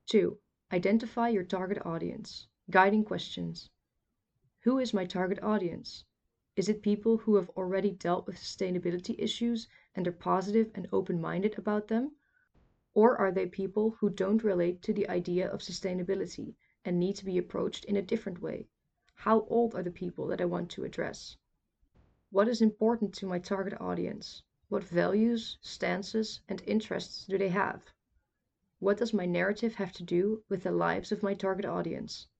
2. Identify your target audience. Guiding questions. Who is my target audience? Is it people who have already dealt with sustainability issues and are positive and open-minded about them? Or are they people who don't relate to the idea of sustainability and need to be approached in a different way? How old are the people that I want to address? What is important to my target audience? What values, stances, and interests do they have? What does my narrative have to do with the lives of my target audience?